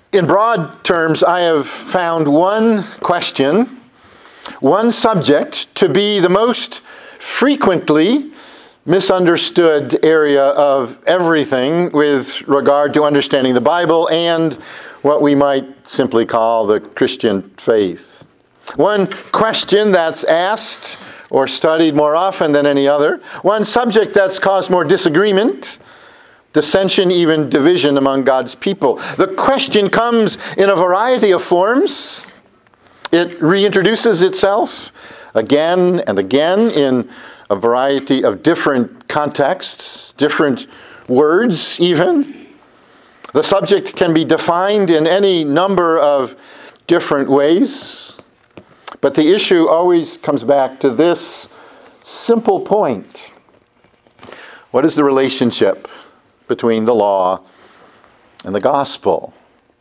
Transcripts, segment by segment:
In broad terms, I have found one question, one subject, to be the most frequently misunderstood area of everything with regard to understanding the Bible and what we might simply call the Christian faith. One question that's asked or studied more often than any other. One subject that's caused more disagreement, dissension, even division among God's people. The question comes in a variety of forms. It reintroduces itself again and again in a variety of different contexts, different words even. The subject can be defined in any number of different ways, but the issue always comes back to this simple point. What is the relationship between the law and the gospel?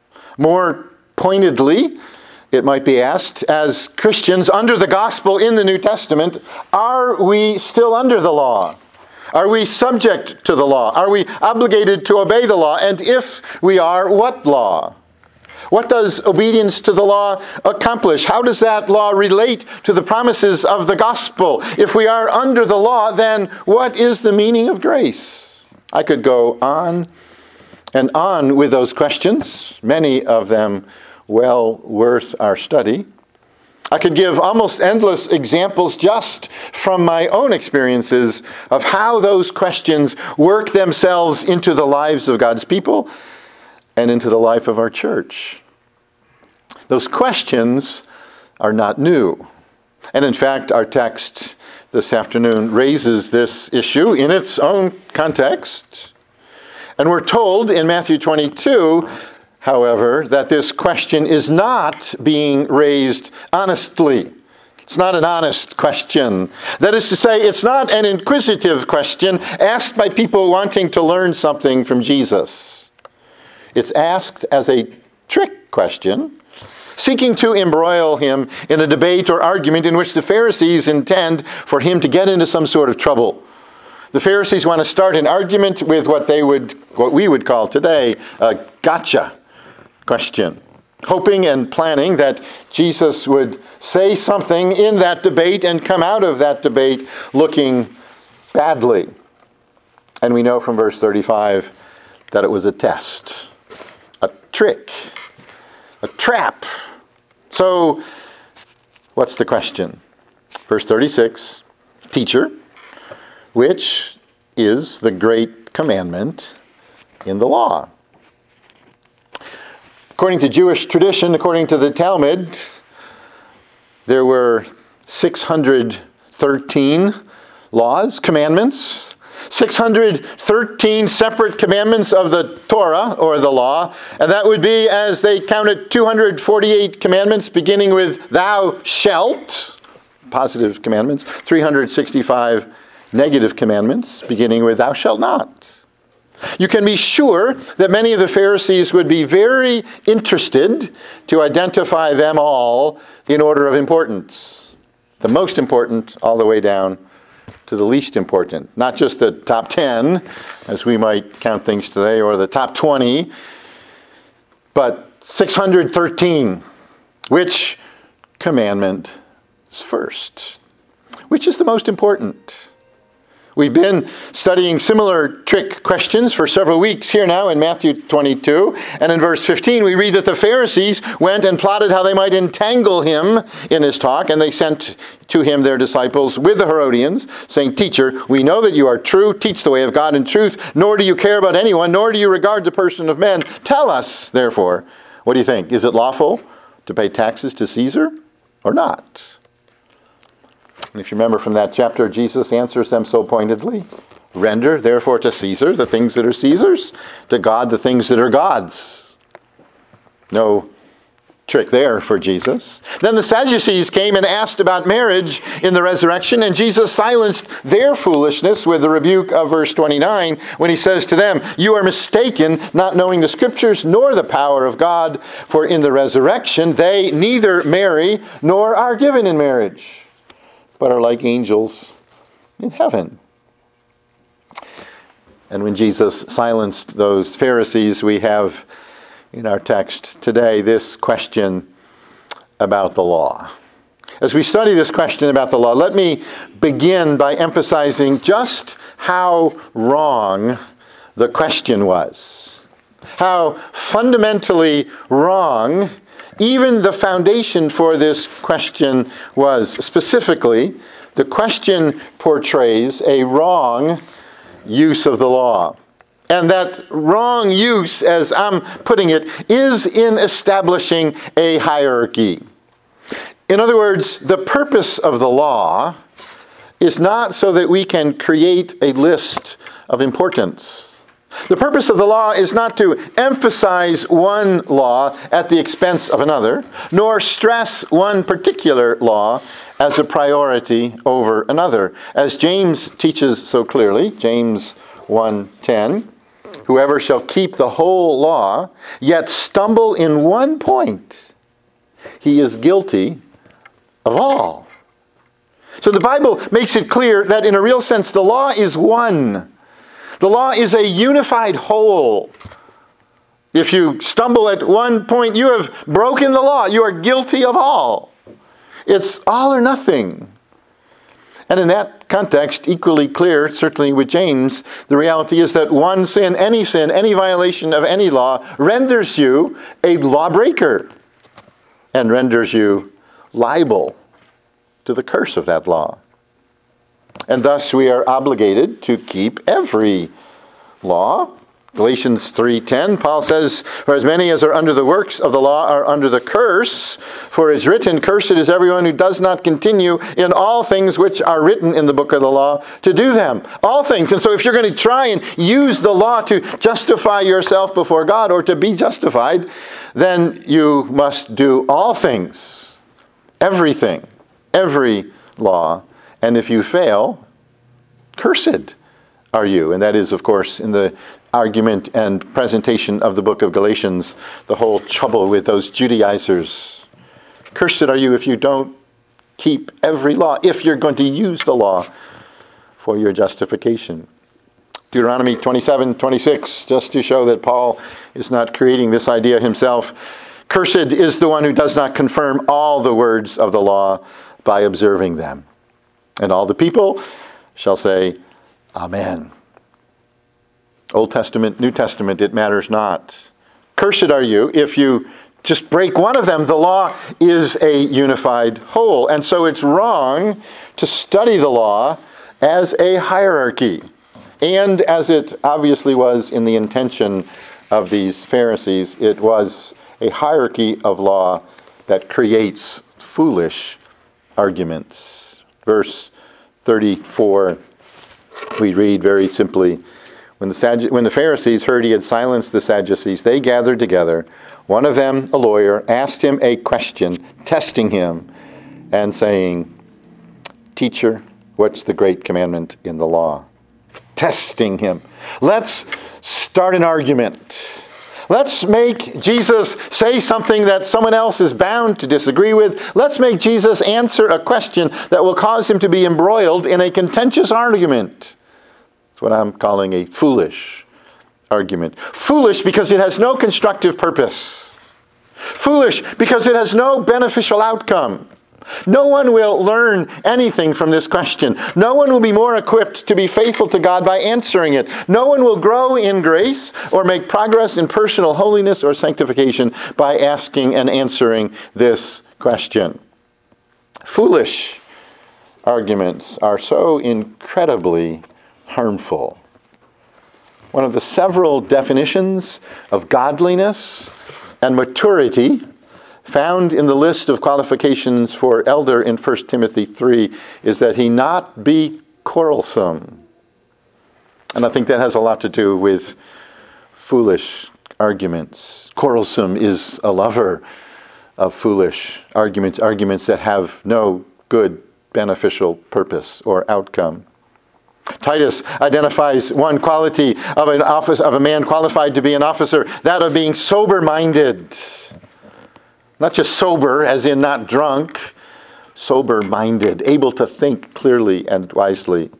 More pointedly, it might be asked, as Christians under the gospel in the New Testament, are we still under the law? Are we subject to the law? Are we obligated to obey the law? And if we are, what law? What does obedience to the law accomplish? How does that law relate to the promises of the gospel? If we are under the law, then what is the meaning of grace? I could go on and on with those questions, many of them well worth our study. I could give almost endless examples just from my own experiences of how those questions work themselves into the lives of God's people and into the life of our church. Those questions are not new. And in fact, our text this afternoon raises this issue in its own context. And we're told in Matthew 22, however, that this question is not being raised honestly. It's not an honest question. That is to say, it's not an inquisitive question asked by people wanting to learn something from Jesus. It's asked as a trick question, seeking to embroil him in a debate or argument in which the Pharisees intend for him to get into some sort of trouble. The Pharisees want to start an argument with what we would call today a gotcha question, hoping and planning that Jesus would say something in that debate and come out of that debate looking badly. And we know from verse 35 that it was a test, a trick, a trap. So, what's the question? Verse 36, Teacher, which is the great commandment in the law? According to Jewish tradition, according to the Talmud, there were 613 laws, commandments, 613 separate commandments of the Torah, or the law, and that would be, as they counted, 248 commandments, beginning with thou shalt, positive commandments, 365 negative commandments, beginning with thou shalt not. You can be sure that many of the Pharisees would be very interested to identify them all in order of importance. The most important all the way down to the least important. Not just the top 10, as we might count things today, or the top 20, but 613. Which commandment is first? Which is the most important? We've been studying similar trick questions for several weeks here now in Matthew 22. And in verse 15, we read that the Pharisees went and plotted how they might entangle him in his talk. And they sent to him their disciples with the Herodians, saying, Teacher, we know that you are true. Teach the way of God in truth. Nor do you care about anyone, nor do you regard the person of men. Tell us, therefore, what do you think? Is it lawful to pay taxes to Caesar or not? And if you remember from that chapter, Jesus answers them so pointedly. Render, therefore, to Caesar the things that are Caesar's, to God the things that are God's. No trick there for Jesus. Then the Sadducees came and asked about marriage in the resurrection, and Jesus silenced their foolishness with the rebuke of verse 29 when he says to them, You are mistaken, not knowing the Scriptures nor the power of God, for in the resurrection they neither marry nor are given in marriage, but are like angels in heaven. And when Jesus silenced those Pharisees, we have in our text today, this question about the law. As we study this question about the law, let me begin by emphasizing just how wrong the question was. How fundamentally wrong even the foundation for this question was. Specifically, the question portrays a wrong use of the law. And that wrong use, as I'm putting it, is in establishing a hierarchy. In other words, the purpose of the law is not so that we can create a list of importance. The purpose of the law is not to emphasize one law at the expense of another, nor stress one particular law as a priority over another. As James teaches so clearly, James 1:10, whoever shall keep the whole law, yet stumble in one point, he is guilty of all. So the Bible makes it clear that in a real sense, the law is one. The law is a unified whole. If you stumble at one point, you have broken the law. You are guilty of all. It's all or nothing. And in that context, equally clear, certainly with James, the reality is that one sin, any violation of any law, renders you a lawbreaker and renders you liable to the curse of that law. And thus we are obligated to keep every law. Galatians 3:10, Paul says, for as many as are under the works of the law are under the curse, for it is written, cursed is everyone who does not continue in all things which are written in the book of the law to do them. All things. And so if you're going to try and use the law to justify yourself before God or to be justified, then you must do all things, everything, every law. And if you fail, cursed are you. And that is, of course, in the argument and presentation of the book of Galatians, the whole trouble with those Judaizers. Cursed are you if you don't keep every law, if you're going to use the law for your justification. Deuteronomy 27:26, just to show that Paul is not creating this idea himself. Cursed is the one who does not confirm all the words of the law by observing them. And all the people shall say, Amen. Old Testament, New Testament, it matters not. Cursed are you if you just break one of them. The law is a unified whole. And so it's wrong to study the law as a hierarchy. And as it obviously was in the intention of these Pharisees, it was a hierarchy of law that creates foolish arguments. Verse 34, we read very simply, when the Pharisees heard he had silenced the Sadducees, they gathered together. One of them, a lawyer, asked him a question, testing him and saying, Teacher, what's the great commandment in the law? Testing him. Let's start an argument. Let's make Jesus say something that someone else is bound to disagree with. Let's make Jesus answer a question that will cause him to be embroiled in a contentious argument. It's what I'm calling a foolish argument. Foolish because it has no constructive purpose. Foolish because it has no beneficial outcome. No one will learn anything from this question. No one will be more equipped to be faithful to God by answering it. No one will grow in grace or make progress in personal holiness or sanctification by asking and answering this question. Foolish arguments are so incredibly harmful. One of the several definitions of godliness and maturity found in the list of qualifications for elder in 1 Timothy 3 is that he not be quarrelsome. And I think that has a lot to do with foolish arguments. Quarrelsome is a lover of foolish arguments that have no good beneficial purpose or outcome. Titus identifies one quality of a man qualified to be an officer, that of being sober-minded. Not just sober, as in not drunk, sober-minded, able to think clearly and wisely.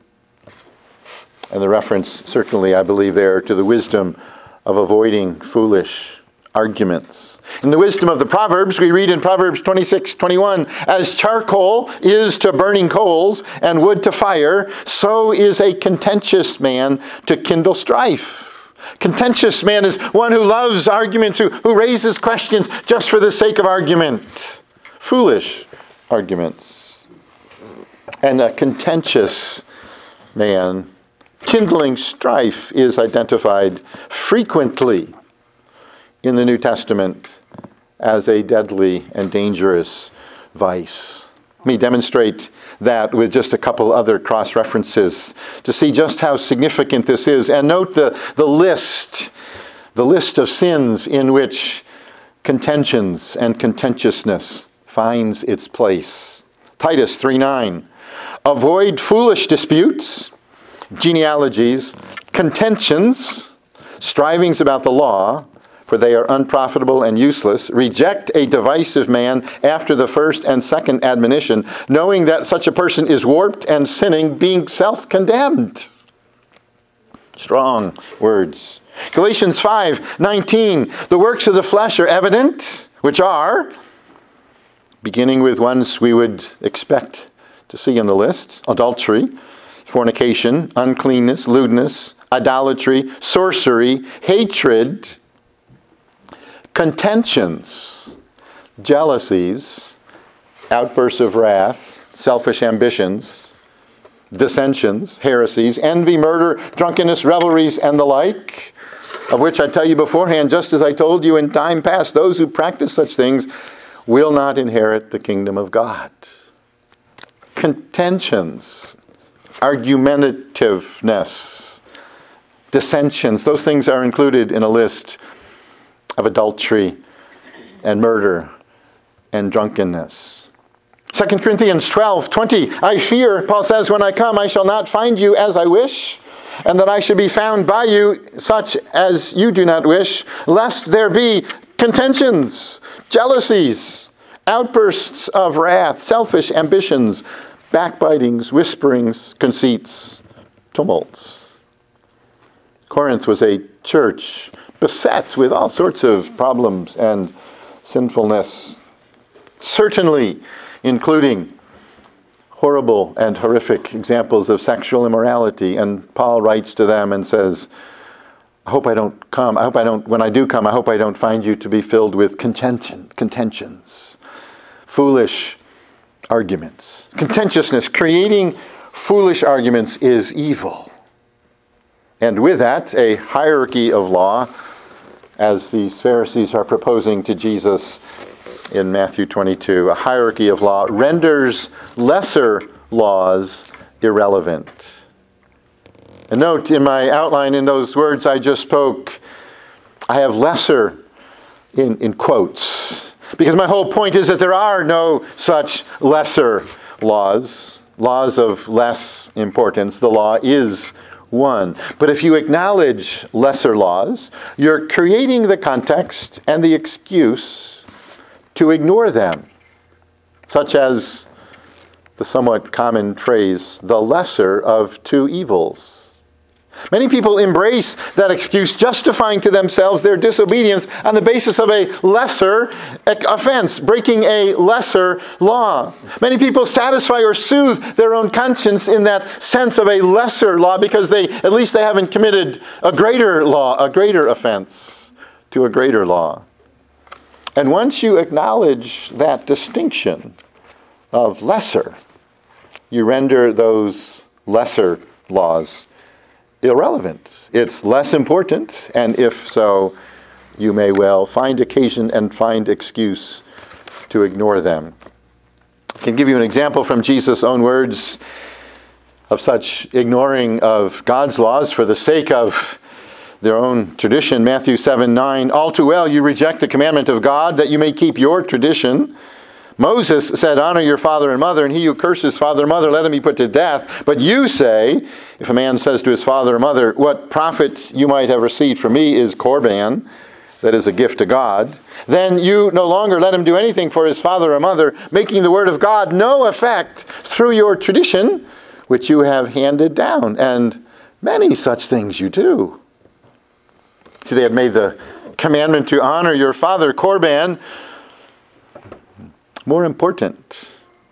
And the reference, certainly, I believe there, to the wisdom of avoiding foolish arguments. In the wisdom of the Proverbs, we read in Proverbs 26:21, as charcoal is to burning coals and wood to fire, so is a contentious man to kindle strife. Contentious man is one who loves arguments, who raises questions just for the sake of argument. Foolish arguments. And a contentious man, kindling strife, is identified frequently in the New Testament as a deadly and dangerous vice. Let me demonstrate that with just a couple other cross-references to see just how significant this is. And note the list of sins in which contentions and contentiousness finds its place. Titus 3:9, avoid foolish disputes, genealogies, contentions, strivings about the law, for they are unprofitable and useless. Reject a divisive man after the first and second admonition, knowing that such a person is warped and sinning, being self-condemned. Strong words. Galatians 5:19, the works of the flesh are evident, which are, beginning with ones we would expect to see in the list: adultery, fornication, uncleanness, lewdness, idolatry, sorcery, hatred, contentions, jealousies, outbursts of wrath, selfish ambitions, dissensions, heresies, envy, murder, drunkenness, revelries, and the like, of which I tell you beforehand, just as I told you in time past, those who practice such things will not inherit the kingdom of God. Contentions, argumentativeness, dissensions, those things are included in a list of adultery and murder and drunkenness. 2 Corinthians 12:20, I fear, Paul says, when I come I shall not find you as I wish, and that I should be found by you such as you do not wish, lest there be contentions, jealousies, outbursts of wrath, selfish ambitions, backbitings, whisperings, conceits, tumults. Corinth was a church beset with all sorts of problems and sinfulness, certainly including horrible and horrific examples of sexual immorality. And Paul writes to them and says, when I do come, I hope I don't find you to be filled with contentions, foolish arguments. Contentiousness, creating foolish arguments, is evil. And with that, a hierarchy of law, as these Pharisees are proposing to Jesus in Matthew 22. A hierarchy of law renders lesser laws irrelevant. And note in my outline, in those words I just spoke, I have lesser in quotes, because my whole point is that there are no such lesser laws of less importance. The law is one. But if you acknowledge lesser laws, you're creating the context and the excuse to ignore them, such as the somewhat common phrase, the lesser of two evils. Many people embrace that excuse, justifying to themselves their disobedience on the basis of a lesser offense, breaking a lesser law. Many people satisfy or soothe their own conscience in that sense of a lesser law because at least they haven't committed a greater law, a greater offense to a greater law. And once you acknowledge that distinction of lesser, you render those lesser laws irrelevant. It's less important, and if so, you may well find occasion and find excuse to ignore them. I can give you an example from Jesus' own words of such ignoring of God's laws for the sake of their own tradition. Matthew 7:9, all too well you reject the commandment of God that you may keep your tradition. Moses said, honor your father and mother, and he who curses father or mother, let him be put to death. But you say, if a man says to his father or mother, what profit you might have received from me is korban, that is a gift to God, then you no longer let him do anything for his father or mother, making the word of God no effect through your tradition, which you have handed down. And many such things you do. See, they had made the commandment to honor your father, Korban, more important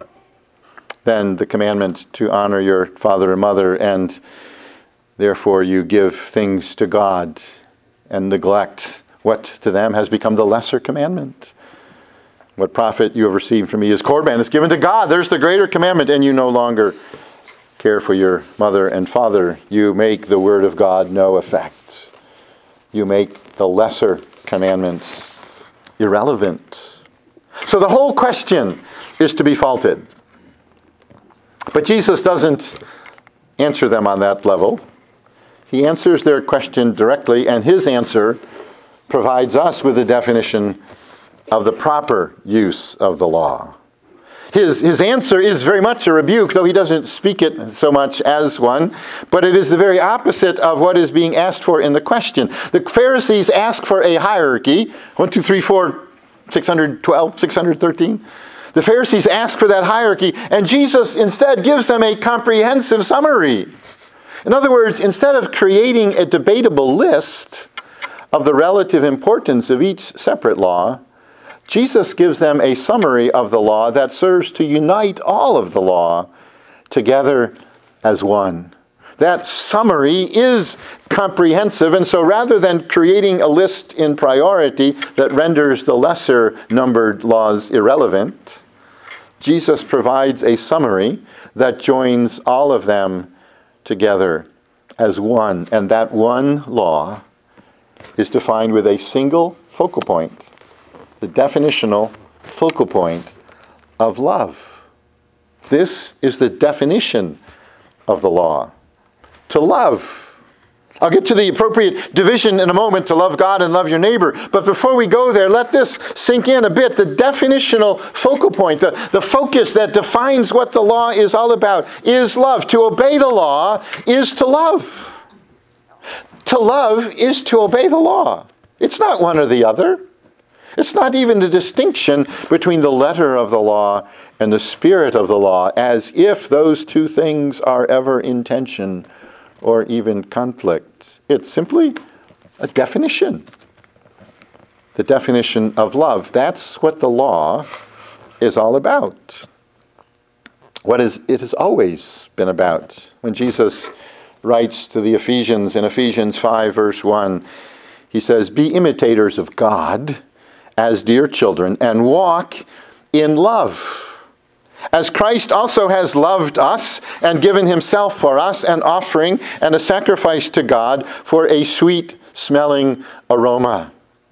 than the commandment to honor your father and mother, and therefore you give things to God and neglect what to them has become the lesser commandment. What profit you have received from me is Korban. It's given to God. There's the greater commandment, and you no longer care for your mother and father. You make the word of God no effect. You make the lesser commandments irrelevant. So the whole question is to be faulted. But Jesus doesn't answer them on that level. He answers their question directly, and his answer provides us with a definition of the proper use of the law. His answer is very much a rebuke, though he doesn't speak it so much as one, but it is the very opposite of what is being asked for in the question. The Pharisees ask for a hierarchy, 1, 2, 3, 4, 612, 613. The Pharisees ask for that hierarchy, and Jesus instead gives them a comprehensive summary. In other words, instead of creating a debatable list of the relative importance of each separate law, Jesus gives them a summary of the law that serves to unite all of the law together as one. That summary is comprehensive, and so rather than creating a list in priority that renders the lesser numbered laws irrelevant, Jesus provides a summary that joins all of them together as one, and that one law is defined with a single focal point, the definitional focal point of love. This is the definition of the law. To love. I'll get to the appropriate division in a moment, to love God and love your neighbor. But before we go there, let this sink in a bit. The definitional focal point, the focus that defines what the law is all about, is love. To obey the law is to love. To love is to obey the law. It's not one or the other. It's not even the distinction between the letter of the law and the spirit of the law, as if those two things are ever in tension or even conflict. It's simply a definition. The definition of love. That's what the law is all about. It has always been about. When Jesus writes to the Ephesians in Ephesians 5 verse 1, he says, "Be imitators of God as dear children, and walk in love, as Christ also has loved us and given himself for us, an offering and a sacrifice to God for a sweet-smelling aroma."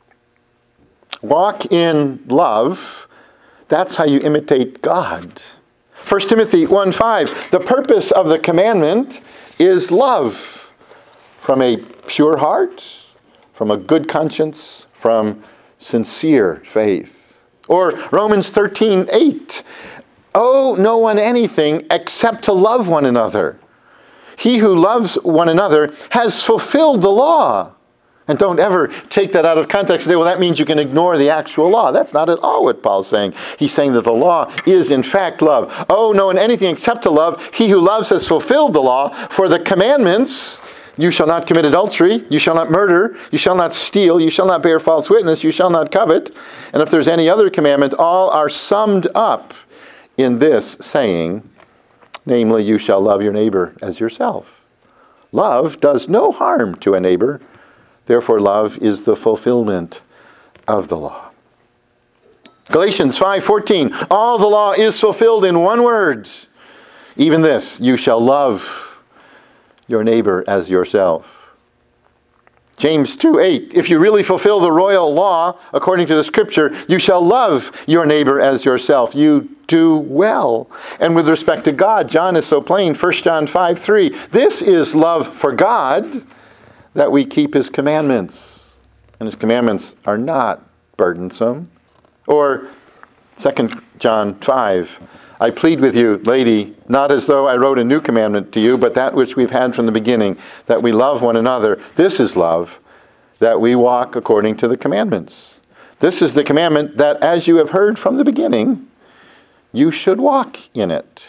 Walk in love, that's how you imitate God. 1 Timothy 1:5, the purpose of the commandment is love, from a pure heart, from a good conscience, from sincere faith. Or Romans 13:8, owe no one anything except to love one another. He who loves one another has fulfilled the law. And don't ever take that out of context and say, well, that means you can ignore the actual law. That's not at all what Paul's saying. He's saying that the law is in fact love. Owe no one anything except to love. He who loves has fulfilled the law. For the commandments, you shall not commit adultery, you shall not murder, you shall not steal, you shall not bear false witness, you shall not covet. And if there's any other commandment, all are summed up in this saying, namely, you shall love your neighbor as yourself. Love does no harm to a neighbor. Therefore, love is the fulfillment of the law. Galatians 5:14, all the law is fulfilled in one word. Even this, you shall love your neighbor as yourself. James 2:8, if you really fulfill the royal law according to the scripture, you shall love your neighbor as yourself. You do well. And with respect to God, John is so plain, 1 John 5:3, this is love for God, that we keep his commandments. And his commandments are not burdensome. Or 2 John 5, I plead with you, lady, not as though I wrote a new commandment to you, but that which we've had from the beginning, that we love one another. This is love, that we walk according to the commandments. This is the commandment that, as you have heard from the beginning, you should walk in it.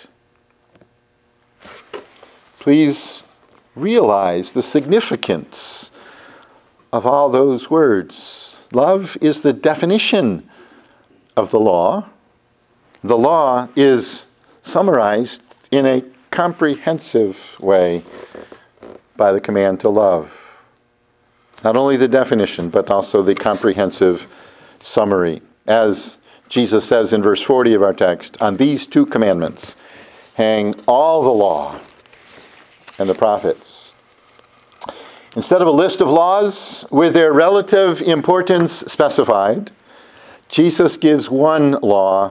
Please realize the significance of all those words. Love is the definition of the law. The law is summarized in a comprehensive way by the command to love. Not only the definition, but also the comprehensive summary. As Jesus says in verse 40 of our text, on these two commandments hang all the law and the prophets. Instead of a list of laws with their relative importance specified, Jesus gives one law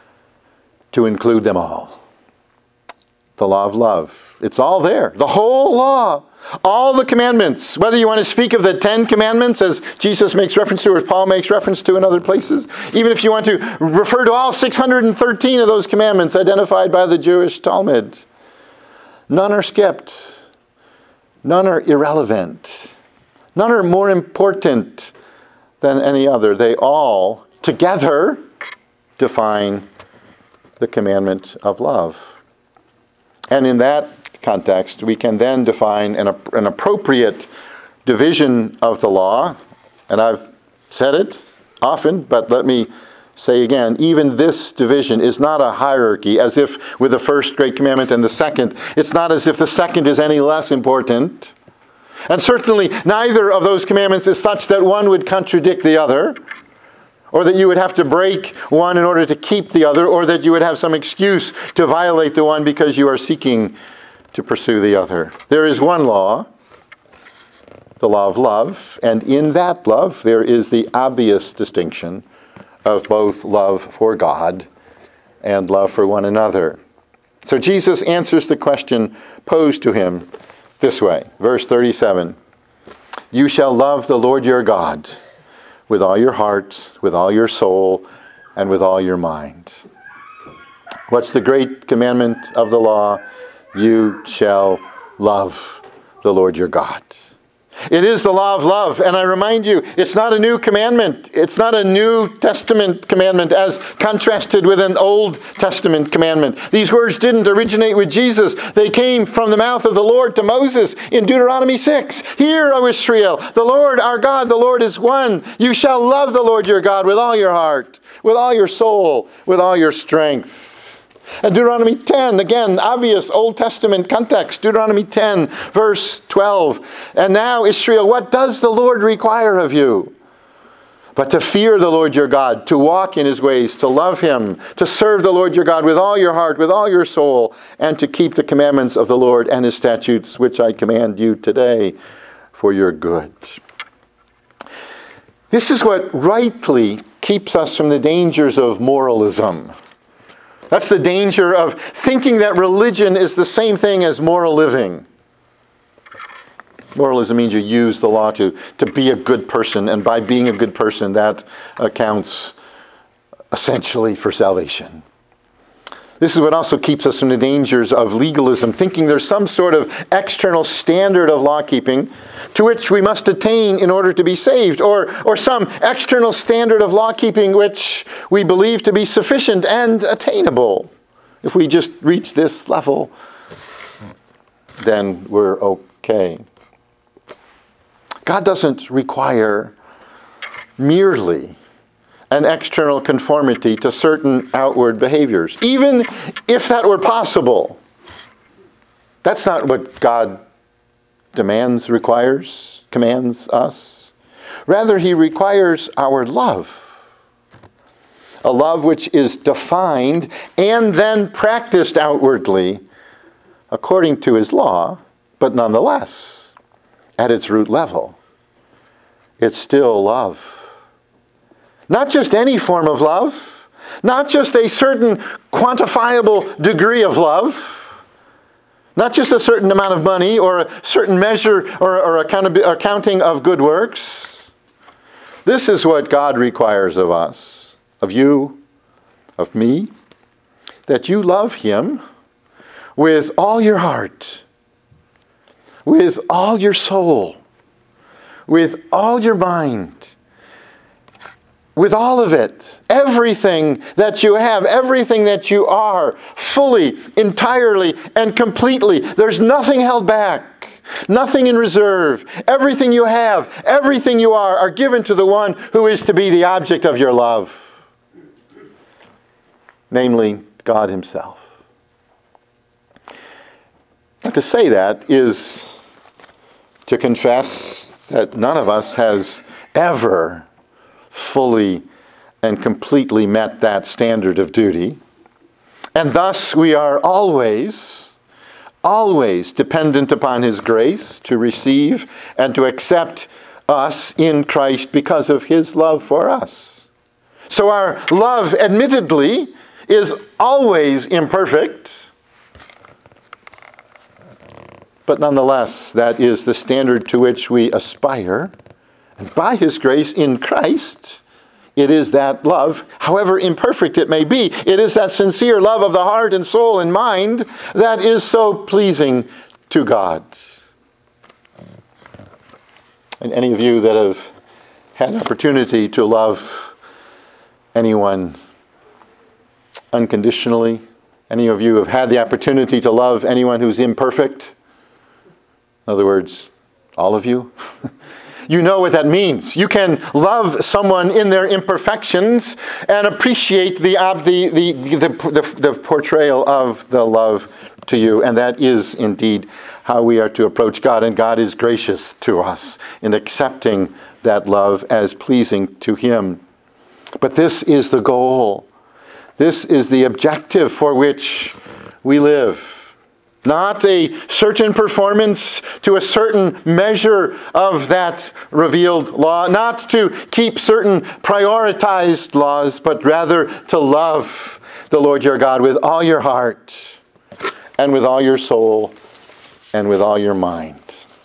to include them all. The law of love. It's all there. The whole law. All the commandments. Whether you want to speak of the 10 commandments, as Jesus makes reference to, or Paul makes reference to in other places. Even if you want to refer to all 613 of those commandments identified by the Jewish Talmud. None are skipped. None are irrelevant. None are more important than any other. They all together define the commandment of love. And in that context, we can then define an appropriate division of the law. And I've said it often, but let me say again, even this division is not a hierarchy, as if with the first great commandment and the second, it's not as if the second is any less important. And certainly neither of those commandments is such that one would contradict the other, or that you would have to break one in order to keep the other, or that you would have some excuse to violate the one because you are seeking to pursue the other. There is one law, the law of love, and in that love there is the obvious distinction of both love for God and love for one another. So Jesus answers the question posed to him this way. Verse 37, "You shall love the Lord your God with all your heart, with all your soul, and with all your mind." What's the great commandment of the law? You shall love the Lord your God. It is the law of love, and I remind you, it's not a new commandment. It's not a New Testament commandment as contrasted with an Old Testament commandment. These words didn't originate with Jesus. They came from the mouth of the Lord to Moses in Deuteronomy 6. "Hear, O Israel, the Lord our God, the Lord is one. You shall love the Lord your God with all your heart, with all your soul, with all your strength." And Deuteronomy 10, again, obvious Old Testament context. Deuteronomy 10, verse 12. "And now, Israel, what does the Lord require of you? But to fear the Lord your God, to walk in his ways, to love him, to serve the Lord your God with all your heart, with all your soul, and to keep the commandments of the Lord and his statutes, which I command you today for your good." This is what rightly keeps us from the dangers of moralism. That's the danger of thinking that religion is the same thing as moral living. Moralism means you use the law to be a good person, and by being a good person, that accounts essentially for salvation. This is what also keeps us from the dangers of legalism, thinking there's some sort of external standard of law-keeping to which we must attain in order to be saved, or some external standard of law-keeping which we believe to be sufficient and attainable. If we just reach this level, then we're okay. God doesn't require merely an external conformity to certain outward behaviors, even if that were possible. That's not what God demands, requires, commands us. Rather, he requires our love. A love which is defined and then practiced outwardly according to his law, but nonetheless, at its root level, it's still love. Not just any form of love, not just a certain quantifiable degree of love, not just a certain amount of money or a certain measure or accounting of good works. This is what God requires of us, of you, of me, that you love him with all your heart, with all your soul, with all your mind, with all of it, everything that you have, everything that you are, fully, entirely, and completely. There's nothing held back. Nothing in reserve. Everything you have, everything you are given to the one who is to be the object of your love. Namely, God himself. And to say that is to confess that none of us has ever fully and completely met that standard of duty. And thus we are always dependent upon his grace to receive and to accept us in Christ because of his love for us. So our love, admittedly, is always imperfect, but nonetheless, that is the standard to which we aspire. And by his grace in Christ, it is that love, however imperfect it may be, it is that sincere love of the heart and soul and mind that is so pleasing to God. And any of you that have had an opportunity to love anyone unconditionally, any of you have had the opportunity to love anyone who's imperfect, in other words, all of you, you know what that means. You can love someone in their imperfections and appreciate the portrayal of the love to you. And that is indeed how we are to approach God. And God is gracious to us in accepting that love as pleasing to him. But this is the goal. This is the objective for which we live. Not a certain performance to a certain measure of that revealed law. Not to keep certain prioritized laws, but rather to love the Lord your God with all your heart and with all your soul and with all your mind.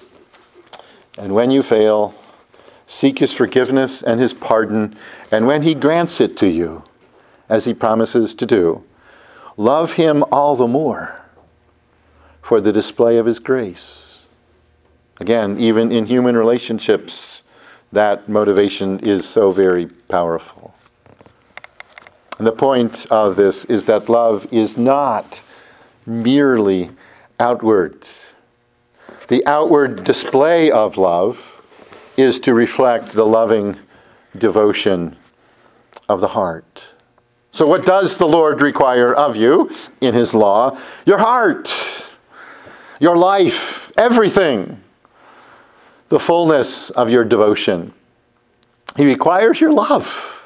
And when you fail, seek his forgiveness and his pardon. And when he grants it to you, as he promises to do, love him all the more for the display of his grace. Again, even in human relationships, that motivation is so very powerful. And the point of this is that love is not merely outward. The outward display of love is to reflect the loving devotion of the heart. So what does the Lord require of you in his law? Your heart, your life, everything, the fullness of your devotion. He requires your love,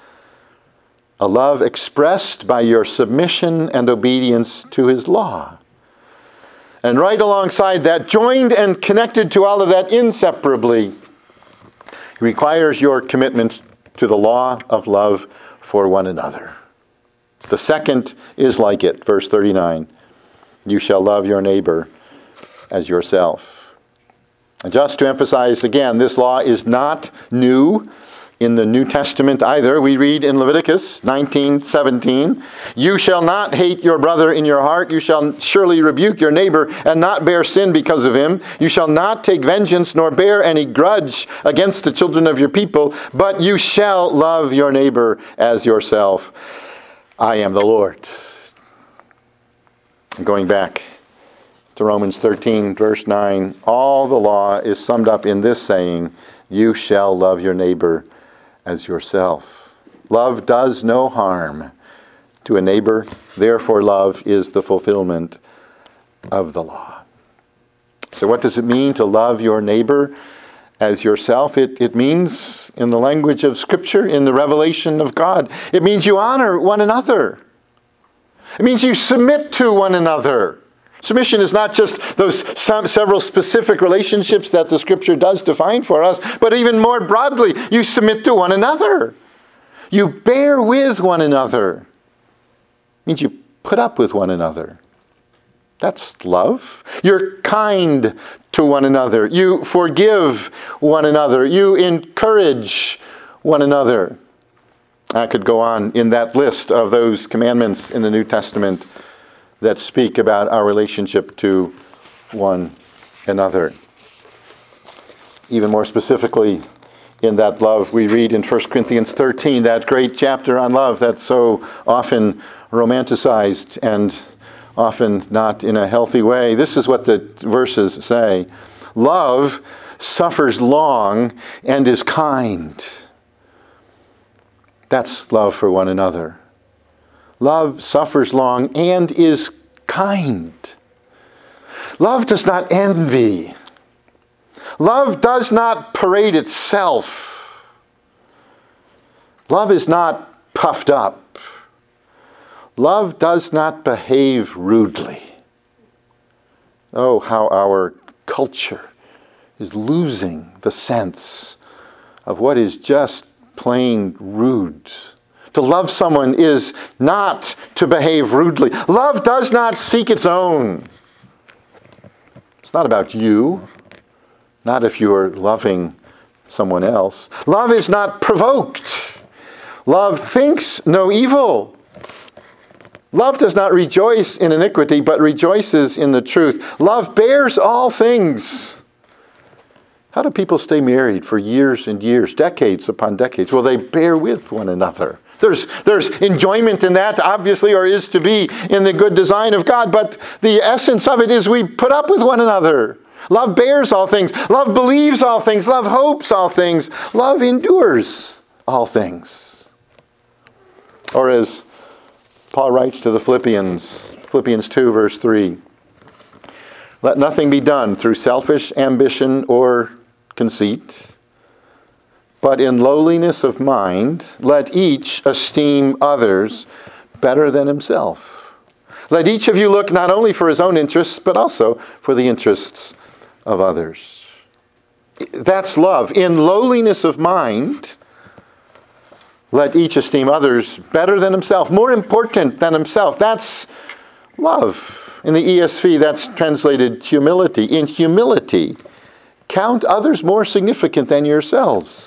a love expressed by your submission and obedience to his law. And right alongside that, joined and connected to all of that inseparably, he requires your commitment to the law of love for one another. The second is like it, verse 39. You shall love your neighbor as yourself. And just to emphasize again, this law is not new in the New Testament either. We read in Leviticus 19:17, you shall not hate your brother in your heart. You shall surely rebuke your neighbor and not bear sin because of him. You shall not take vengeance nor bear any grudge against the children of your people, but you shall love your neighbor as yourself. I am the Lord. Going back to Romans 13, verse 9, all the law is summed up in this saying, you shall love your neighbor as yourself. Love does no harm to a neighbor. Therefore, love is the fulfillment of the law. So what does it mean to love your neighbor as yourself? It means, in the language of Scripture, in the revelation of God, it means you honor one another. It means you submit to one another. Submission is not just those several specific relationships that the Scripture does define for us, but even more broadly, you submit to one another. You bear with one another. It means you put up with one another. That's love. You're kind to one another. You forgive one another. You encourage one another. I could go on in that list of those commandments in the New Testament that speak about our relationship to one another. Even more specifically, in that love, we read in 1 Corinthians 13, that great chapter on love that's so often romanticized and often not in a healthy way. This is what the verses say. Love suffers long and is kind. That's love for one another. Love suffers long and is kind. Love does not envy. Love does not parade itself. Love is not puffed up. Love does not behave rudely. Oh, how our culture is losing the sense of what is just plain rude. To love someone is not to behave rudely. Love does not seek its own. It's not about you, not if you are loving someone else. Love is not provoked. Love thinks no evil. Love does not rejoice in iniquity, but rejoices in the truth. Love bears all things. How do people stay married for years and years, decades upon decades? Well, they bear with one another. There's enjoyment in that, obviously, or is to be in the good design of God, but the essence of it is we put up with one another. Love bears all things. Love believes all things. Love hopes all things. Love endures all things. Or as Paul writes to the Philippians 2, verse 3, let nothing be done through selfish ambition or conceit, but in lowliness of mind, let each esteem others better than himself. Let each of you look not only for his own interests, but also for the interests of others. That's love. In lowliness of mind, let each esteem others better than himself, more important than himself. That's love. In the ESV, that's translated humility. In humility, count others more significant than yourselves.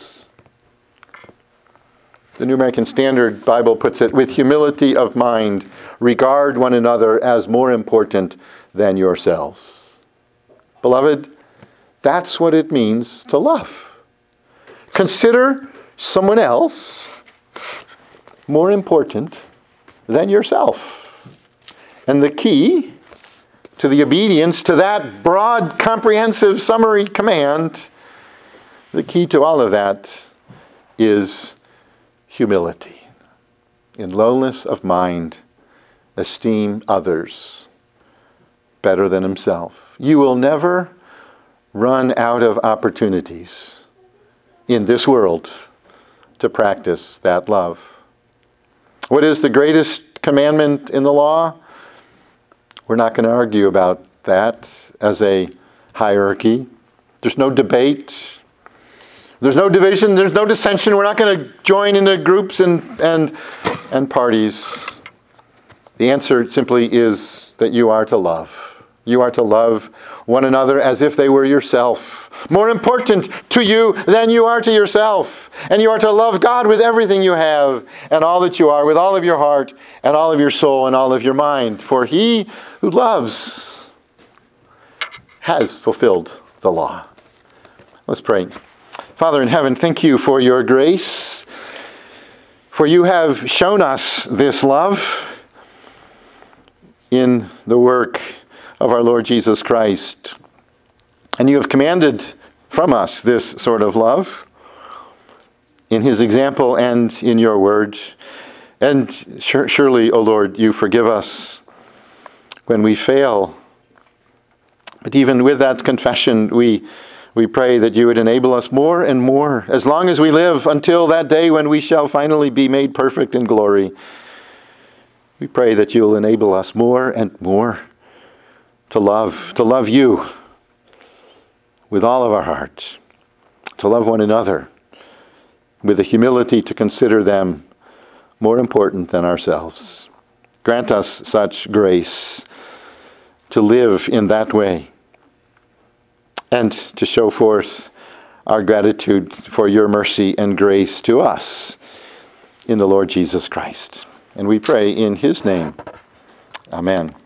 The New American Standard Bible puts it, with humility of mind, regard one another as more important than yourselves. Beloved, that's what it means to love. Consider someone else more important than yourself. And the key to the obedience to that broad, comprehensive, summary command, the key to all of that is humility. In lowliness of mind, esteem others better than himself. You will never run out of opportunities in this world to practice that love. What is the greatest commandment in the law? We're not going to argue about that as a hierarchy. There's no debate. There's no division. There's no dissension. We're not going to join into groups and parties. The answer simply is that you are to love. You are to love one another as if they were yourself. More important to you than you are to yourself. And you are to love God with everything you have and all that you are, with all of your heart and all of your soul and all of your mind. For he who loves has fulfilled the law. Let's pray. Father in heaven, thank you for your grace, for you have shown us this love in the work of our Lord Jesus Christ. And you have commanded from us this sort of love in his example and in your word. And surely, O Lord, you forgive us when we fail. But even with that confession, we pray that you would enable us more and more, as long as we live, until that day when we shall finally be made perfect in glory. We pray that you will enable us more and more to love you with all of our heart, to love one another with the humility to consider them more important than ourselves. Grant us such grace to live in that way, and to show forth our gratitude for your mercy and grace to us in the Lord Jesus Christ. And we pray in his name. Amen.